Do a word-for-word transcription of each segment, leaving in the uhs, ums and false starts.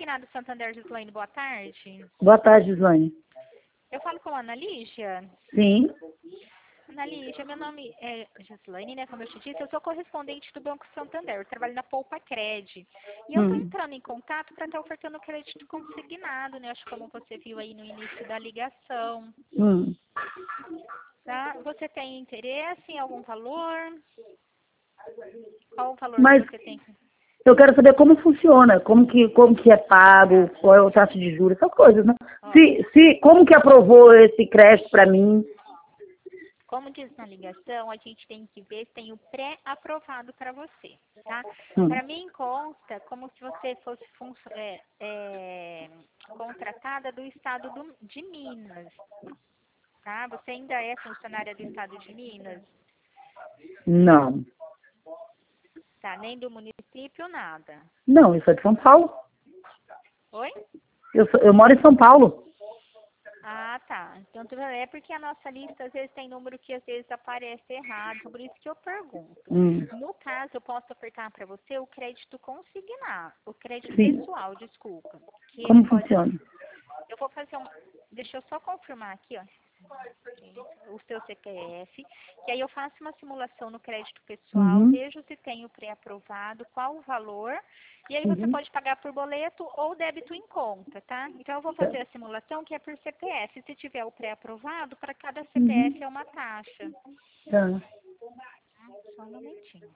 Consignado Santander, Gislaine, boa tarde. Boa tarde, Gislaine. Eu falo com a Ana Lígia. Sim. Ana Lígia, meu nome é Gislaine, né? Como eu te disse, eu sou correspondente do Banco Santander. Eu trabalho na Poupa Cred. E eu estou Hum. entrando em contato para estar ofertando crédito consignado, né? Acho que como você viu aí no início da ligação. Hum. Tá? Você tem interesse em algum valor? Qual o valor Mas que você tem? eu quero saber como funciona, como que, como que é pago, qual é o taxa de juros, essas coisas, né? Ó, Se, se, como que aprovou esse crédito para mim? como diz na ligação, a gente tem que ver se tem o pré-aprovado para você, tá? Hum. Para mim consta como se você fosse funcio- é, é, contratada do estado do- de Minas, tá? Você ainda é funcionária do estado de Minas? Não. Tá? Nem do município, nada. Não, eu sou de São Paulo. Oi? Eu, sou, eu moro em São Paulo. Ah, tá. Então tu- é porque a nossa lista às vezes tem número que às vezes aparece errado, por isso que eu pergunto. Hum. No caso, eu posso ofertar para você o crédito consignar, o crédito Sim. pessoal, desculpa. Que ele Como pode. funciona? Eu vou fazer uma. Deixa eu só confirmar aqui, ó. O seu C P F, que aí eu faço uma simulação no crédito pessoal, Uhum. vejo se tem o pré-aprovado, qual o valor, e aí você Uhum. pode pagar por boleto ou débito em conta, tá? Então eu vou fazer a simulação que é por C P F. Se tiver o pré-aprovado, para cada C P F Uhum. é uma taxa. Tá. Só um momentinho.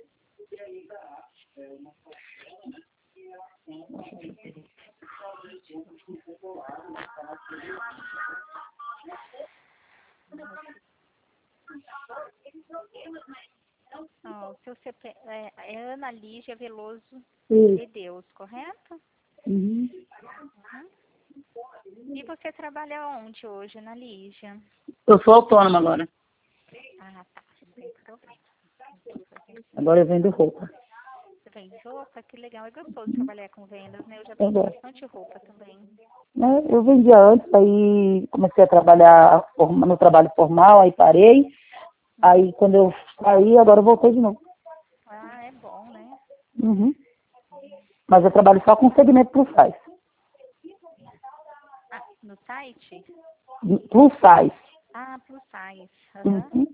Ó, o seu C P F é, é Ana Lígia Veloso de Isso. Deus, correto? Uhum. Uhum. E você trabalha onde hoje, Ana Lígia? Eu sou autônoma agora. Ah, tá. Não tem problema. Eu tô fazendo Agora eu vendo simulação. roupa. Você vende roupa? Que legal. É gostoso trabalhar com vendas, né? Eu já Eu vendi gosto. bastante roupa também. Né? Eu vendia antes, aí comecei a trabalhar forma- no trabalho formal, aí parei. Uhum. Aí quando eu saí, agora eu voltei de novo. Ah, é bom, né? Uhum. Mas eu trabalho só com segmento plus size. Ah, no site? Plus size. Ah, plus size. Aham. Uhum.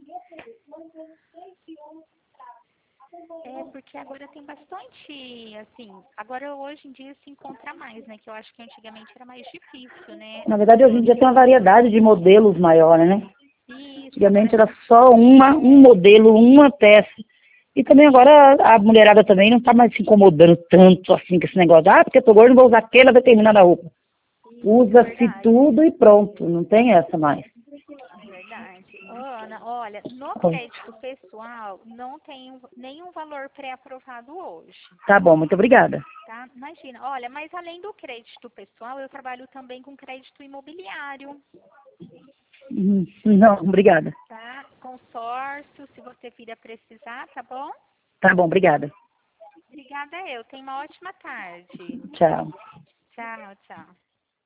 É, porque agora tem bastante, assim, agora hoje em dia se encontra mais, né? Que eu acho que antigamente era mais difícil, né? Na As verdade, hoje em pessoas. dia tem uma variedade de modelos maior, né? Isso, agora Antigamente era tem. só uma, um modelo, uma peça. E também agora a mulherada também não está mais se incomodando tanto assim com esse negócio. Ah, porque eu tô gordo, não vou usar aquela determinada roupa. Isso, Usa-se verdade. tudo e pronto, não tem essa mais. Verdade. Ô, Ana, olha, no Com- crédito pessoal não tem um- nenhum valor pré-aprovado hoje, Tá bom, muito obrigada. tá? Imagina, olha, mas além do crédito pessoal, eu trabalho também com crédito imobiliário, Hum, Não, obrigada. tá? Consórcio, se você vir a precisar, tá bom? Tá bom, obrigada. Obrigada eu. Tenha uma ótima tarde. Tchau. Tchau, tchau.